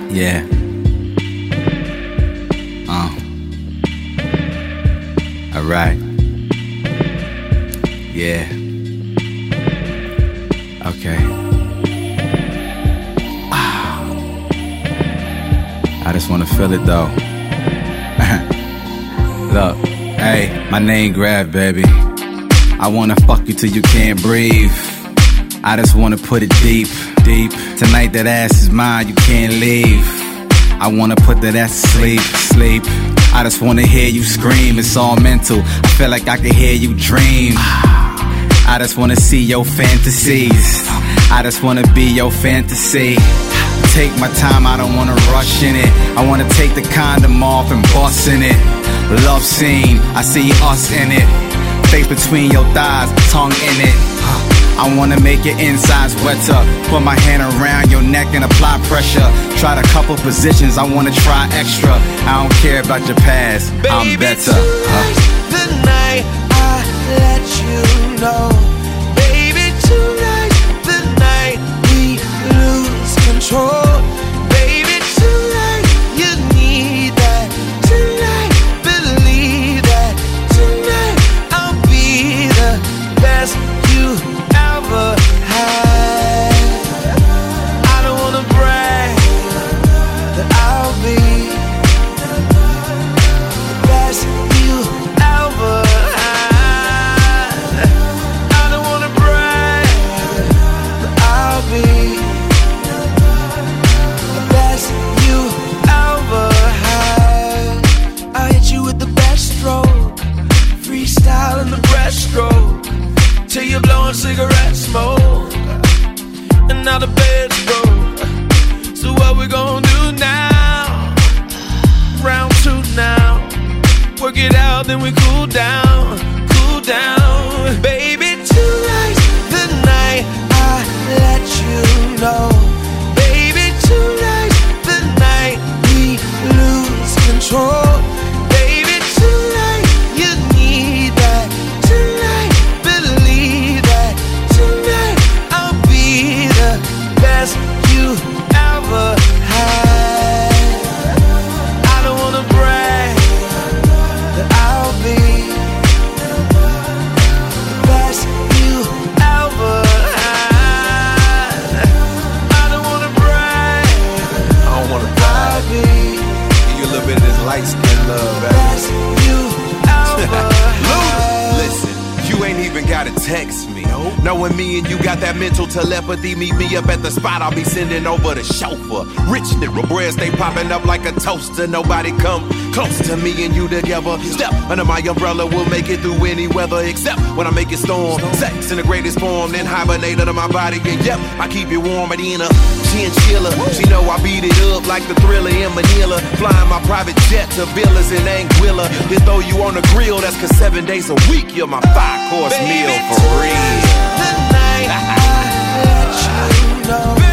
Yeah. Alright. Yeah. Okay. I just wanna feel it though. Look, hey, my name Grab, baby. I wanna fuck you till you can't breathe. I just wanna put it deep, deep. Tonight that ass is mine, you can't leave. I wanna put that ass to sleep, sleep. I just wanna hear you scream, it's all mental. I feel like I can hear you dream. I just wanna see your fantasies. I just wanna be your fantasy. Take my time, I don't wanna rush in it. I wanna take the condom off and bust in it. Love scene, I see us in it. Face between your thighs, tongue in it. I wanna make your insides wetter. Put my hand around your neck and apply pressure. Tried a couple positions, I wanna try extra. I don't care about your past, baby, I'm better. Tonight's the night I let you know. Baby, tonight's the night we lose control. Baby, tonight you need that. Tonight, believe that. Tonight I'll be the best you ever had. I don't wanna brag, but I'll be the best you ever had. I don't wanna brag, but I'll be the best you ever had. I hit you with the best stroke, freestyle in the breaststroke, till you're blowing cigarette smoke, and now the bed's broke. So what we gonna do now? Round two now. Work it out, then we cool down, cool down. Baby, tonight's the night I let you know. Baby, tonight's the night we lose control. Baby, tonight you need that. Tonight, believe that. Tonight I'll be the best you ever had. I don't wanna brag, but I'll be the best you ever had. I don't wanna brag, I don't wanna I'll be give you a little bit of this light skin love, the baby. best you ever had. Listen, you ain't even gotta text me. Knowing me and you got that mental telepathy, meet me up at the spot, I'll be sending over the chauffeur. Rich nigga, bread stay popping up like a toaster. Nobody come close to me and you together. Step under my umbrella, we'll make it through any weather, except when I make it storm. Sex in the greatest form, then hibernate under my body. And yep, I keep you warm at in a chinchilla. She know I beat it up like the Thriller in Manila. Flying my private jet to villas in Anguilla. Then throw you on the grill, that's 'cause 7 days a week you're my 5-course meal for real. The night I let you know.